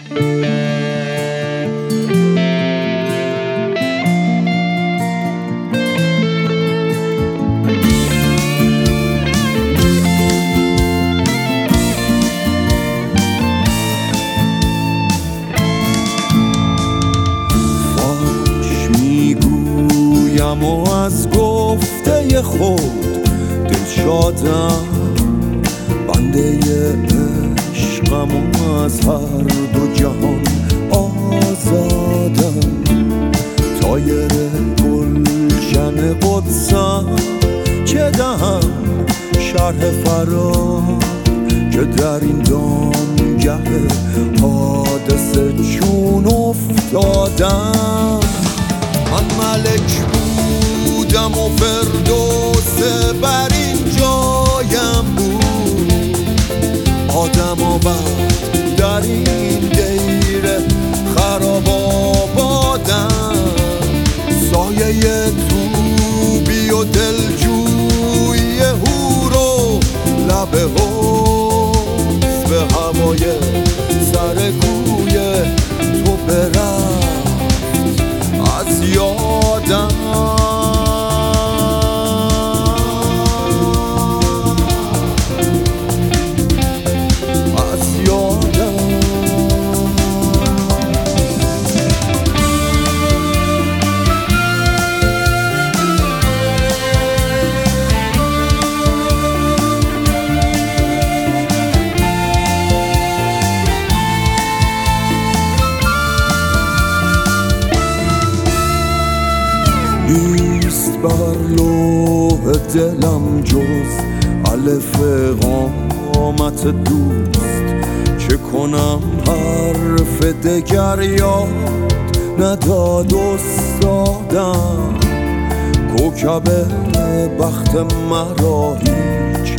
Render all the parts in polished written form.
و از گفته خود دلشادم، بنده عشقم و از هر دو جهان آزادم. طایر گلشن قدسم چه دهم شرح فرار که در این دامگه حادثه چون افتادم. من ملک بودم و فردوس بر این جایم بود، آدم آباد در این دیر خراب آبادم. سایه توبی و دلجوی هور و لب حوض به هوای سر کوی تو برفت از یادم. نیست بر لوح دلم جز الف قامت دوست، چه کنم حرف دگر یاد نداد استادم. کوکب بخت مرا هیچ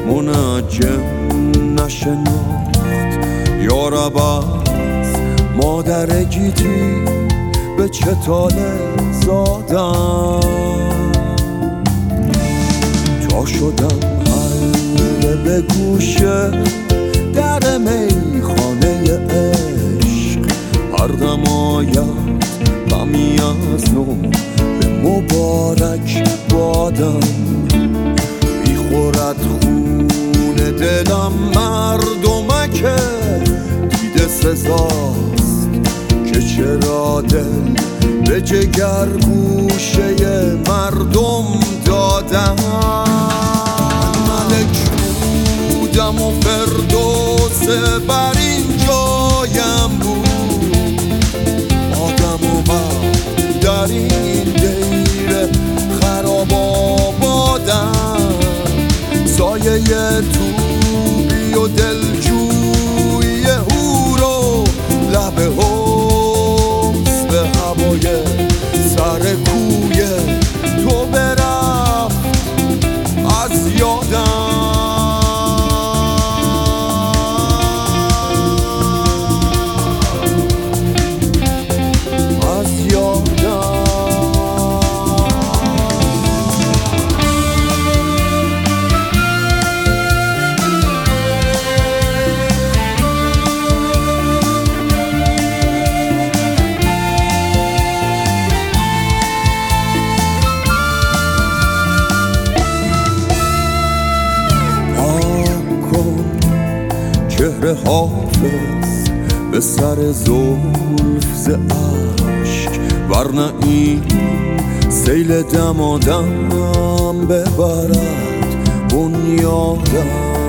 منجم نشناخت، یارب از مادر گیتی به چه طالع زادم. تا شدم حلقه به گوشه در میخانه عشق، هر دم آید غمی از نو به مبارک بادم. میخورد خون دلم مردمک دیده سزاست که چرا دل به جگر گوشه مردم دادم. ملک بودم و فردوس بر این جایم بود، آدم و من در این دیر خراب آبادم. سایه توبی و دلجوی هور و لب حوض به هوای سر کوی تو برفت از یادم. از یادم. چهره حافظ به سر زلف ز عشق، ورنه این سیل دمادم ببرد بنیادم.